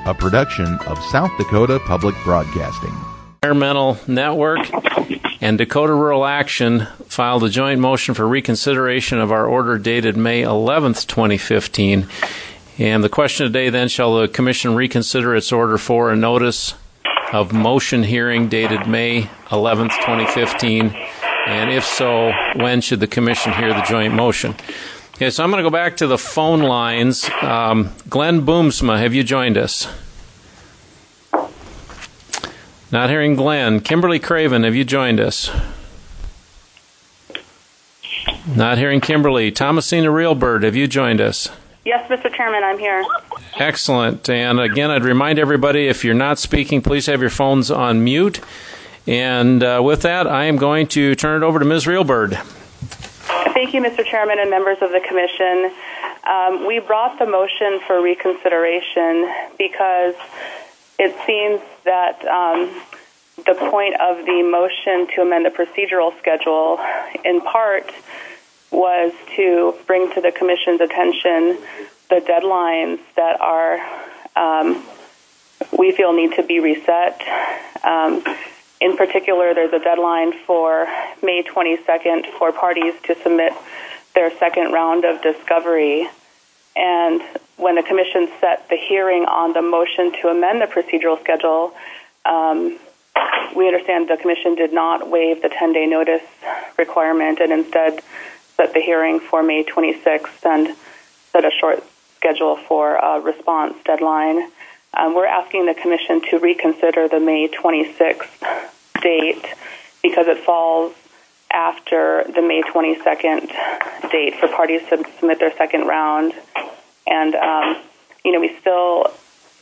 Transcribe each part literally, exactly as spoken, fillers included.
a production of South Dakota Public Broadcasting. Environmental Network and Dakota Rural Action filed a joint motion for reconsideration of our order dated May eleventh, twenty fifteen. And the question today then, shall the Commission reconsider its order for a notice of motion hearing dated May eleventh, twenty fifteen? And if so, when should the Commission hear the joint motion? Okay, so I'm going to go back to the phone lines. Um, Glenn Boomsma, have you joined us? Not hearing Glenn. Kimberly Craven, have you joined us? Not hearing Kimberly. Thomasina Reelbird, have you joined us? Yes, Mister Chairman, I'm here. Excellent. And again, I'd remind everybody, if you're not speaking, please have your phones on mute. And uh, with that, I am going to turn it over to Miz Reelbird. Thank you, Mister Chairman and members of the Commission. Um, we brought the motion for reconsideration because it seems that um, the point of the motion to amend the procedural schedule, in part, was to bring to the Commission's attention the deadlines that are, um, we feel, need to be reset. Um, in particular, there's a deadline for May twenty-second for parties to submit their second round of discovery. And when the Commission set the hearing on the motion to amend the procedural schedule, um, we understand the Commission did not waive the ten-day notice requirement and instead set the hearing for May twenty-sixth and set a short schedule for a response deadline. Um, we're asking the Commission to reconsider the May twenty-sixth date because it falls after the May twenty-second date for parties to submit their second round. And, um, you know, we still,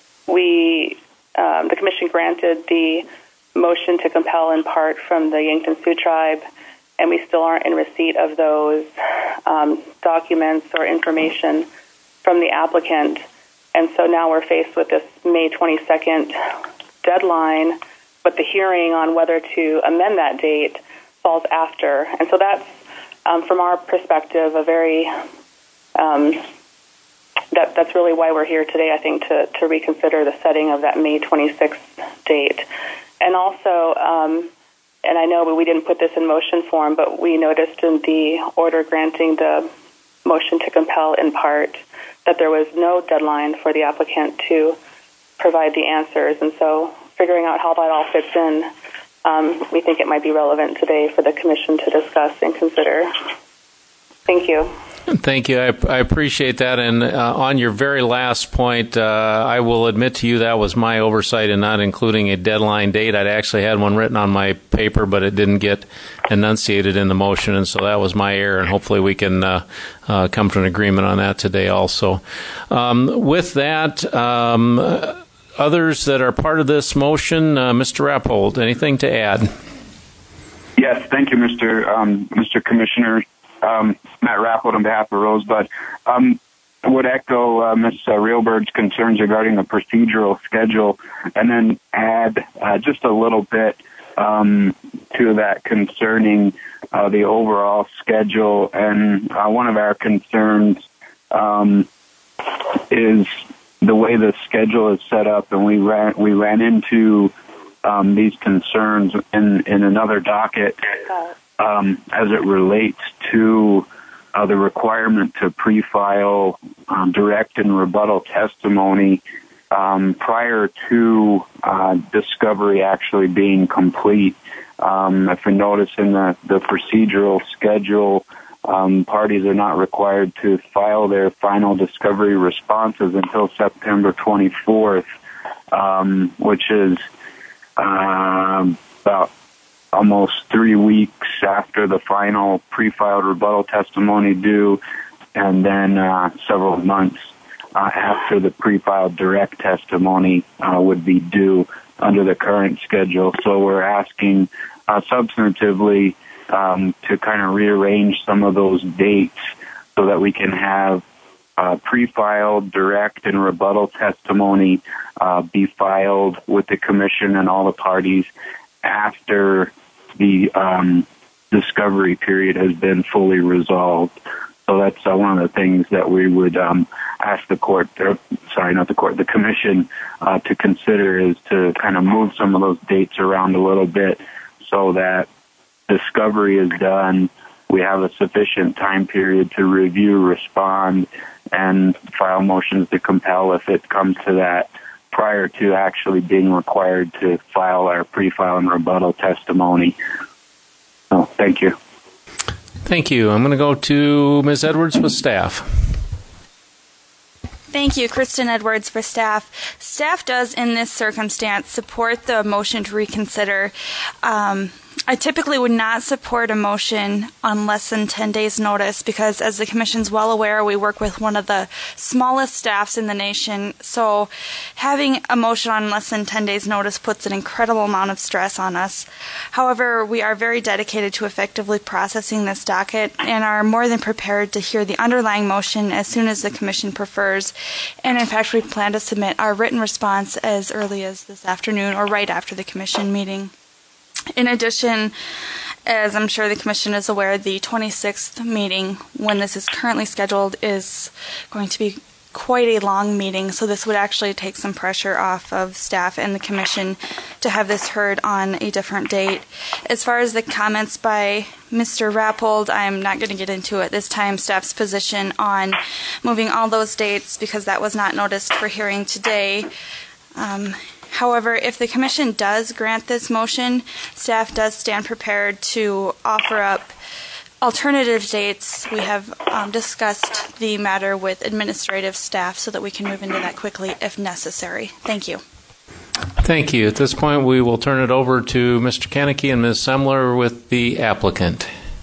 we, um, the Commission granted the motion to compel in part from the Yankton Sioux Tribe, and we still aren't in receipt of those um, documents or information from the applicant. And so now we're faced with this May twenty-second deadline, but the hearing on whether to amend that date falls after. And so that's, um, from our perspective, a very, um, that, that's really why we're here today, I think, to, to reconsider the setting of that May twenty-sixth date. And also, um, and I know we didn't put this in motion form, but we noticed in the order granting the motion to compel in part that there was no deadline for the applicant to provide the answers. And so figuring out how that all fits in, um, we think it might be relevant today for the Commission to discuss and consider. Thank you. Thank you. I, I appreciate that. And uh, on your very last point, uh, I will admit to you that was my oversight in not including a deadline date. I'd actually had one written on my paper, but it didn't get enunciated in the motion, and so that was my error, and hopefully we can uh, uh, come to an agreement on that today also. Um, with that, um, others that are part of this motion, uh, Mister Rappold, anything to add? Yes, thank you, Mister Um, Mister Commissioner. Um, Matt Rappold on behalf of Rosebud. Um, I would echo uh, Miz Reelbird's concerns regarding the procedural schedule and then add uh, just a little bit um, to that concerning uh, the overall schedule. And uh, one of our concerns um, is the way the schedule is set up, and we ran, we ran into um, these concerns in, in another docket Um, as it relates to uh, the requirement to pre-file um, direct and rebuttal testimony um, prior to uh, discovery actually being complete. Um, if you notice in the, the procedural schedule, um, parties are not required to file their final discovery responses until September twenty-fourth, um, which is uh, about almost three weeks after the final pre-filed rebuttal testimony due, and then uh, several months uh, after the pre-filed direct testimony uh, would be due under the current schedule. So we're asking uh, substantively um, to kind of rearrange some of those dates so that we can have uh, pre-filed direct and rebuttal testimony uh, be filed with the Commission and all the parties after the um, discovery period has been fully resolved. So that's uh, one of the things that we would um, ask the court, or, sorry, not the court, the commission uh, to consider is to kind of move some of those dates around a little bit so that discovery is done. We have a sufficient time period to review, respond, and file motions to compel if it comes to that prior to actually being required to file our pre-file and rebuttal testimony. So, thank you. Thank you. I'm going to go to Miz Edwards with staff. Thank you. Kristen Edwards for staff. Staff does, in this circumstance, support the motion to reconsider. Um, I typically would not support a motion on less than ten days' notice because, as the Commission's well aware, we work with one of the smallest staffs in the nation. So having a motion on less than ten days' notice puts an incredible amount of stress on us. However, we are very dedicated to effectively processing this docket and are more than prepared to hear the underlying motion as soon as the Commission prefers. And in fact, we plan to submit our written response as early as this afternoon or right after the Commission meeting. In addition, as I'm sure the Commission is aware, the twenty-sixth meeting, when this is currently scheduled, is going to be quite a long meeting, so this would actually take some pressure off of staff and the Commission to have this heard on a different date. As far as the comments by Mister Rappold, I'm not going to get into at this time staff's position on moving all those dates because that was not noticed for hearing today. Um, However, if the Commission does grant this motion, staff does stand prepared to offer up alternative dates. We have um, discussed the matter with administrative staff so that we can move into that quickly if necessary. Thank you. Thank you. At this point, we will turn it over to Mister Koenneke and Miz Semler with the applicant.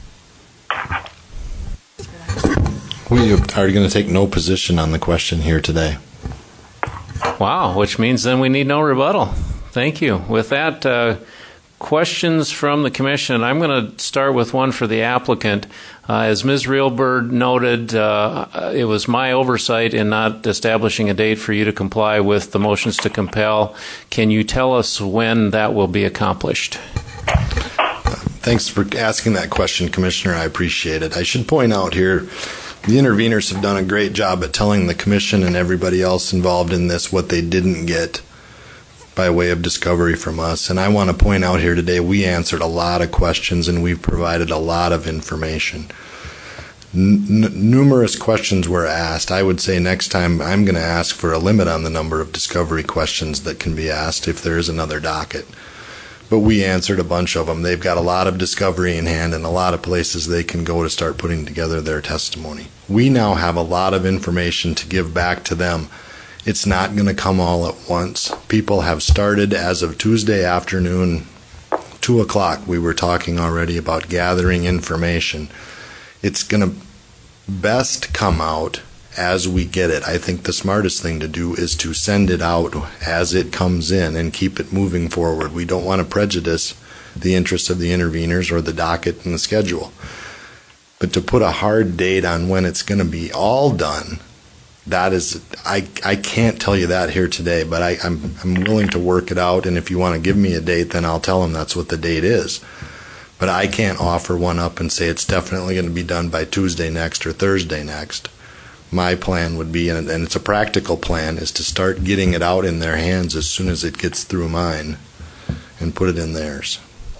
We are going to take no position on the question here today. Wow, which means then we need no rebuttal. Thank you. With that, uh, questions from the Commission. I'm going to start with one for the applicant. Uh, as Miz Reelbird noted, uh, it was my oversight in not establishing a date for you to comply with the motions to compel. Can you tell us when that will be accomplished? Thanks for asking that question, Commissioner. I appreciate it. I should point out here, the interveners have done a great job at telling the Commission and everybody else involved in this what they didn't get by way of discovery from us. And I want to point out here today, we answered a lot of questions and we've provided a lot of information. N- numerous questions were asked. I would say next time I'm going to ask for a limit on the number of discovery questions that can be asked if there is another docket. But we answered a bunch of them. They've got a lot of discovery in hand and a lot of places they can go to start putting together their testimony. We now have a lot of information to give back to them. It's not going to come all at once. People have started as of Tuesday afternoon, two o'clock. We were talking already about gathering information. It's going to best come out as we get it. I think the smartest thing to do is to send it out as it comes in and keep it moving forward. We don't want to prejudice the interests of the interveners or the docket and the schedule. But to put a hard date on when it's going to be all done, that is, I, I can't tell you that here today, but I, I'm, I'm willing to work it out, and if you want to give me a date, then I'll tell them that's what the date is. But I can't offer one up and say it's definitely going to be done by Tuesday next or Thursday next. My plan would be, and it's a practical plan, is to start getting it out in their hands as soon as it gets through mine and put it in theirs.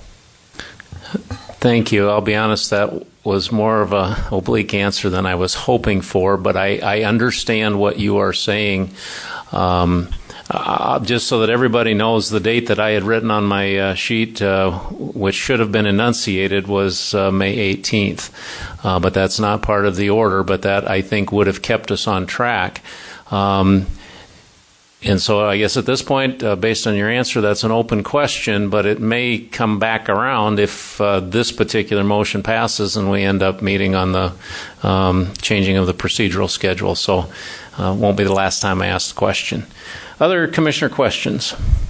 Thank you. I'll be honest, that was more of a oblique answer than I was hoping for, but I, I understand what you are saying. Um, uh, just so that everybody knows, the date that I had written on my uh, sheet, uh, which should have been enunciated, was uh, May eighteenth. Uh, but that's not part of the order, but that, I think, would have kept us on track. Um, and so I guess at this point, uh, based on your answer, that's an open question, but it may come back around if uh, this particular motion passes and we end up meeting on the um, changing of the procedural schedule. So uh, it won't be the last time I ask the question. Other Commissioner questions?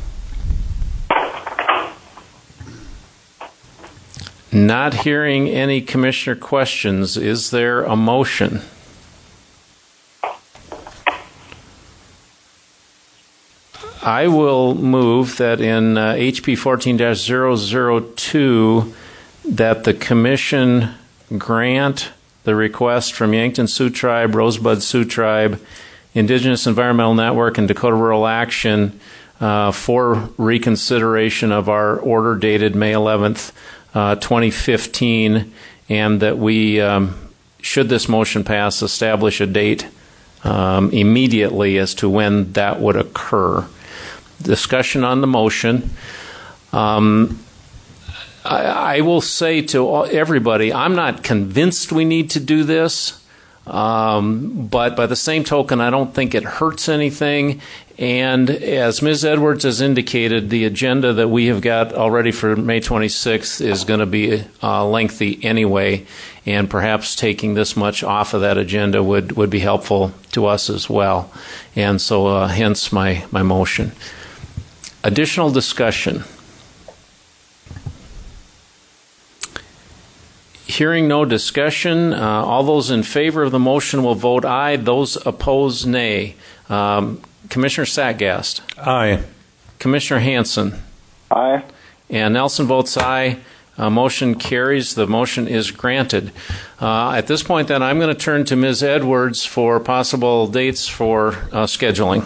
Not hearing any Commissioner questions, is there a motion? I will move that in uh, H P fourteen dash zero zero two that the Commission grant the request from Yankton Sioux Tribe, Rosebud Sioux Tribe, Indigenous Environmental Network, and Dakota Rural Action uh, for reconsideration of our order dated May eleventh, uh, twenty fifteen, and that we, um, should this motion pass, establish a date um, immediately as to when that would occur. Discussion on the motion. Um, I, I will say to all, everybody, I'm not convinced we need to do this, um, but by the same token, I don't think it hurts anything. And as Miz Edwards has indicated, the agenda that we have got already for May twenty-sixth is going to be uh, lengthy anyway, and perhaps taking this much off of that agenda would, would be helpful to us as well. And so uh, hence my, my motion. Additional discussion. Hearing no discussion, uh, all those in favor of the motion will vote aye. Those opposed, nay. Um, Commissioner Satgast. Aye. Commissioner Hanson. Aye. And Nelson votes aye. Uh, motion carries. The motion is granted. Uh, at this point, then, I'm going to turn to Miz Edwards for possible dates for uh, scheduling.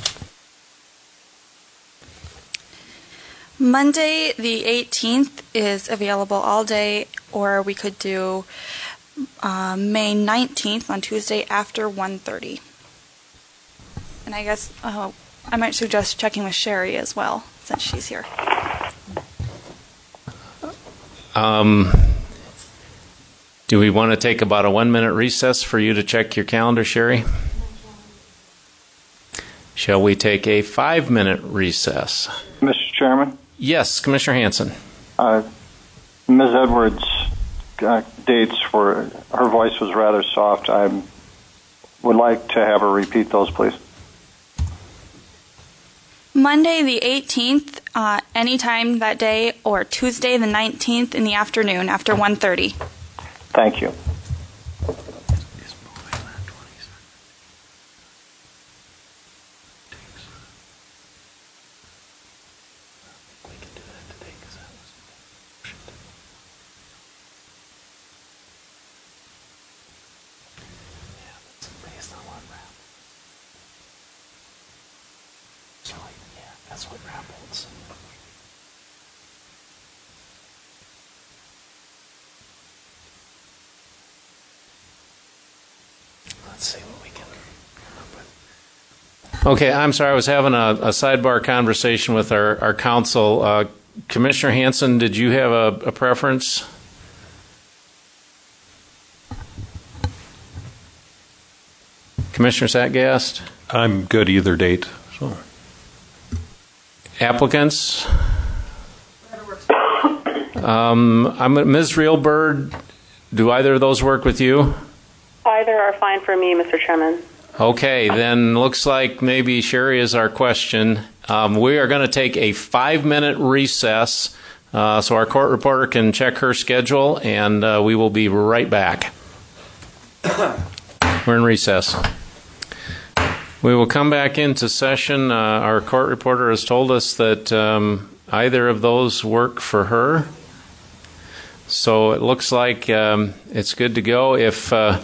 Monday the eighteenth is available all day, or we could do uh, May nineteenth on Tuesday after one thirty. And I guess uh, I might suggest checking with Sherry as well, since she's here. Um, do we want to take about a one-minute recess for you to check your calendar, Sherry? Shall we take a five-minute recess? Mister Chairman? Yes, Commissioner Hanson. Uh, Miz Edwards' uh, dates for her voice was rather soft. I would like to have her repeat those, please. Monday the eighteenth, uh, anytime that day, or Tuesday the nineteenth in the afternoon after one thirty. Thank you. That's what rap holds. Let's see what we can come up with. Okay, I'm sorry. I was having a, a sidebar conversation with our, our counsel. Uh, Commissioner Hanson, did you have a, a preference? Commissioner Satgast? I'm good either date. So. Applicants? Um, I'm Miz Reelbird. Do either of those work with you? Either are fine for me, Mister Chairman. Okay, then looks like maybe Sherry is our question. Um, we are going to take a five-minute recess uh, so our court reporter can check her schedule, and uh, we will be right back. We're in recess. We will come back into session. Uh, our court reporter has told us that um, either of those work for her. So it looks like um, it's good to go. If uh,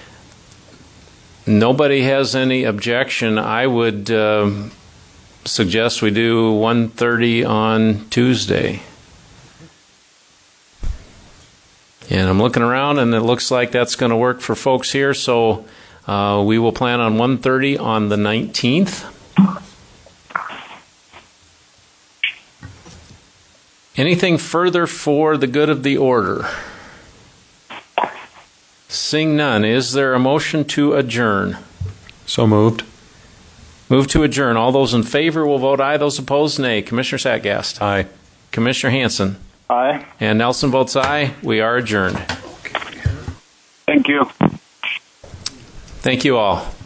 nobody has any objection, I would um, suggest we do one thirty on Tuesday. And I'm looking around, and it looks like that's going to work for folks here. So uh, we will plan on one thirty on the nineteenth. Anything further for the good of the order? Seeing none, is there a motion to adjourn? So moved. Move to adjourn. All those in favor will vote aye. Those opposed, nay. Commissioner Satgast? Aye. Commissioner Hanson? Aye. And Nelson votes aye. We are adjourned. Thank you. Thank you all.